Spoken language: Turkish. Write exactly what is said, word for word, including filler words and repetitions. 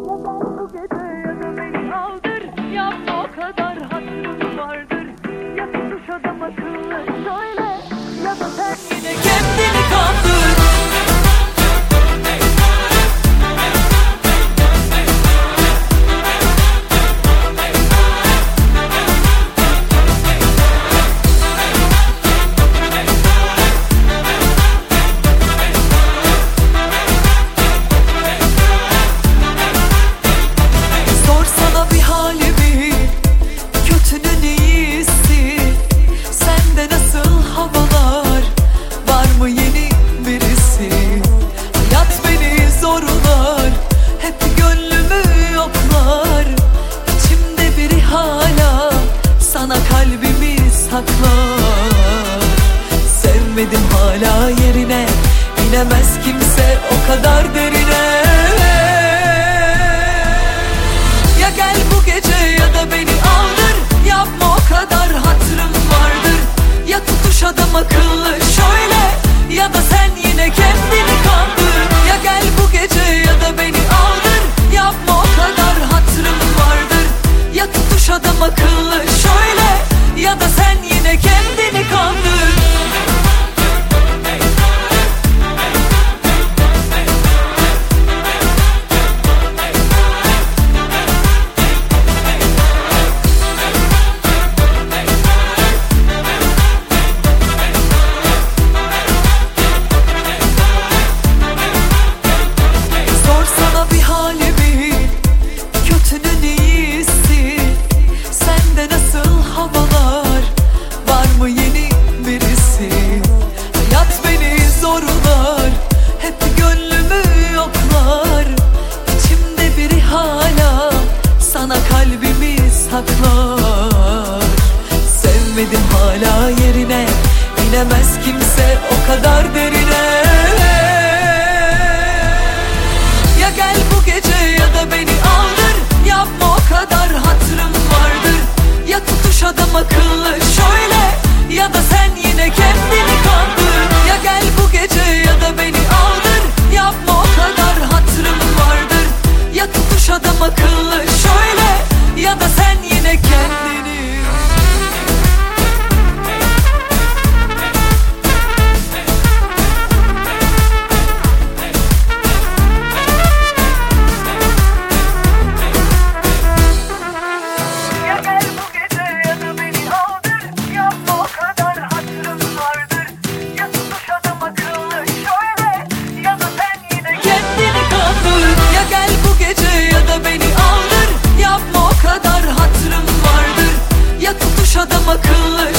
bu gece ya da beni aldır. Yapma, o kadar hatırım vardır. Ya tutuş adam akıllı söyle, ya da sen yine kendini kandır. Sevmedim hala yerine, inemez kimse o kadar derine. Ya gel bu gece ya da beni aldır. Yapma, o kadar hatırım vardır. Ya tutuş adam akıllı şöyle, ya da sen yine kendini kandır. Ya gel bu gece ya da beni aldır. Yapma, o kadar hatırım vardır. Ya tutuş adam akıllı şöyle, ya da sen yine kendini kandır. Sorsana bir halimi, kötünün iyisi. Sende nasıl havalar, var mı yeni birisi? Hayat beni zorlar, hep gönlümü yoklar. İçimde biri hala sana kalbimi saklar. Sevmedim hala yerine, inemez kimse o kadar derine. Ya gel bu gece ya da beni aldır. Yapma, o kadar hatırım vardır. Ya tutuş adam akıllı şöyle, ya da sen yine kendini kandır. Ya gel bu gece ya da beni aldır. Yapma, o kadar hatırım vardır. Ya tutuş adam akıllı şöyle, ya da sen yine kendini. Adam akıllı